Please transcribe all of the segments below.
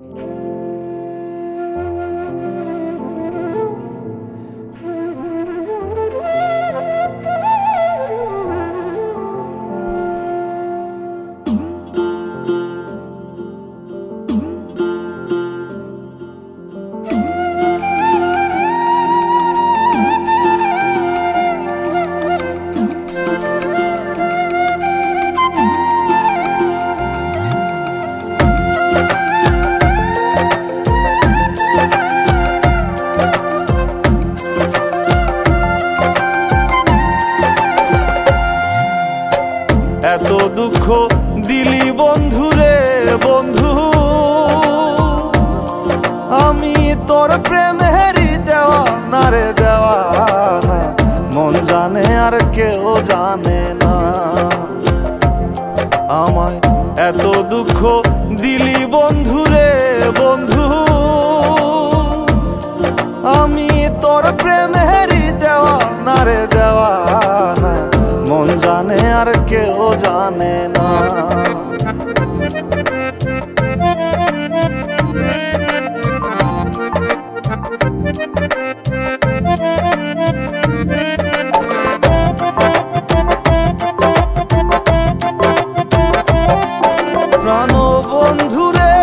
এত দুঃখ দিলি বন্ধু রে বন্ধু, আমি তোর প্রেমেরই দেওয়ানা রে দেওয়ানা, মন জানে আর কেউ জানে না। আমায় এত দুঃখ দিলি বন্ধু রে বন্ধু, আমি তোর প্রেমেরই দেওয়ানা রে দেওয়ানা, মন জানে আর কেউ জানে না। প্রাণ বন্ধু রে,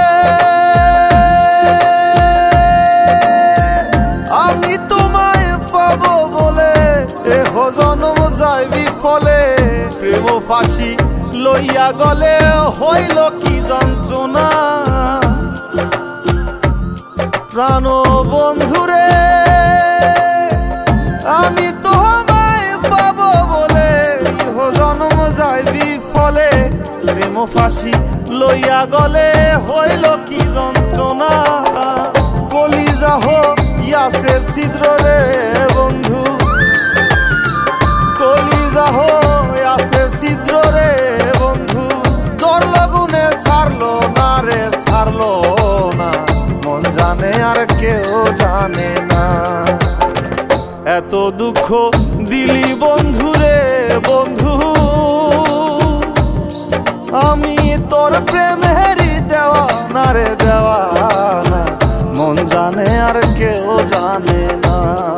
আমি তোমায় পাবো বলে এহ জনম যায় বিফলে, প্রেম ফাঁসি লইয়া গলে হইল কি যন্ত্রণা। প্রাণ বন্ধু রে, আমি তোমায় পাবো বলে এহ জনম যায় বিফলে, প্রেম ফাঁসি লইয়া গলে হইল কি যন্ত্রণা। কলিজা হইয়াছে ছিদ্র রে বন্ধু, কলিজা হইয়াছে ছিদ্র রে বন্ধু, তোর লগুনে ছাড়লো না রে ছাড়লো না, মন জানে আর কেউ জানে না। এত দুঃখ দিলি বন্ধু রে বন্ধু, আমি তোর প্রেমেরই দেওয়ানা রে দেওয়ানা, মন জানে আর কেউ জানে না।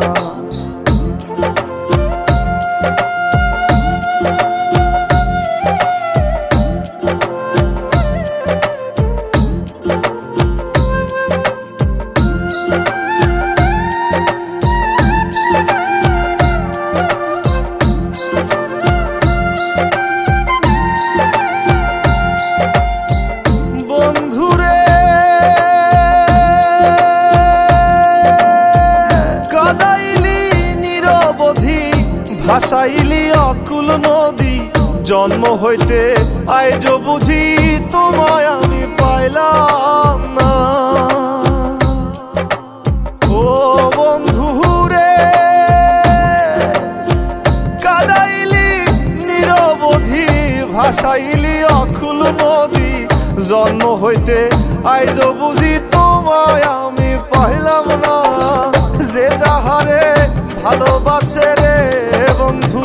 ভাসাইলি অকুল নদী, জন্ম হইতে আইজ বুঝি তোমায় আমি পাইলাম না। ও বন্ধু রে, কাদাইলি নিরবধি, ভাসাইলি অকুল নদী, জন্ম হইতে আইজ বুঝি তোমায় আমি পাইলাম না। যে যাহারে ভালোবাসে রে বন্ধু,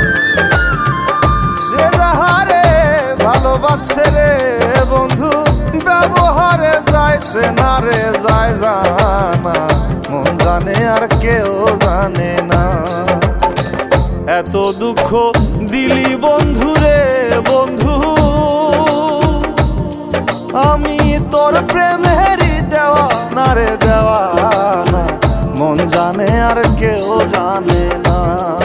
যে যাহারে ভালোবাসে রে বন্ধু, ব্যবহারে যাইছে না রে যায় জানা, মন জানে আর কেউ জানে না। এত দুঃখ দিলি বন্ধু রে বন্ধু, আমি তোর প্রেমেরই দেওয়ানা রে দেওয়ানা, মন জানে আর কেউ জানে না।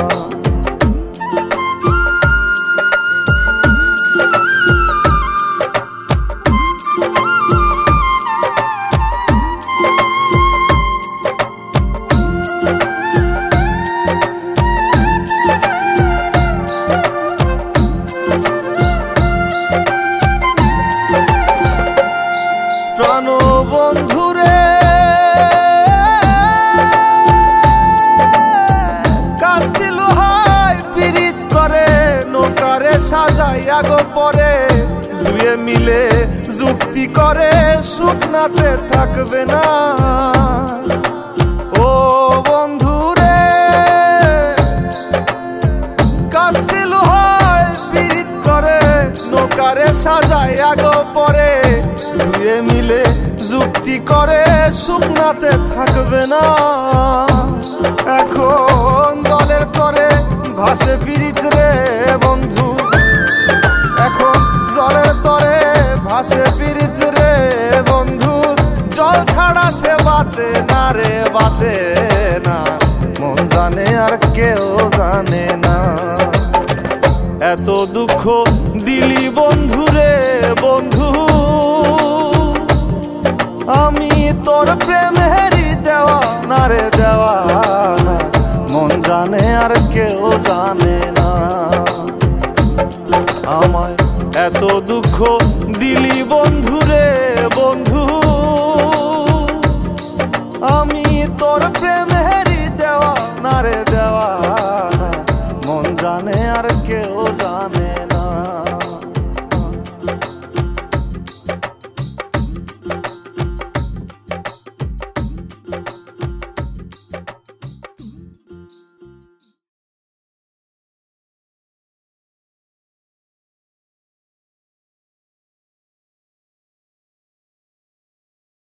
প্রাণ বন্ধু রে, কাস্তি লোহায় পিরিত করে নৌকারে সাজাইয়া গো পরে, দুয়ে মিলে যুক্তি করে শুকনাতে থাকবে না। ও বন্ধু রে, কাস্তি লোহায় পিরিত করে নৌকারে সাজাইয়া গো পরে, দুয়ে মিলে যুক্তি করে শুকনাতে থাকবে না। এখন জলের তরে ভাসে পীড়িত রে বন্ধু, এখন জলের তরে ভাসে পীড়িত রে বন্ধু। জল ছাড়া সে বাঁচে না রে, বাঁচে না, মন জানে আর কেউ জানে না। এত দুঃখ দিলি বন্ধু রে বন্ধু, আমি তোর প্রেমে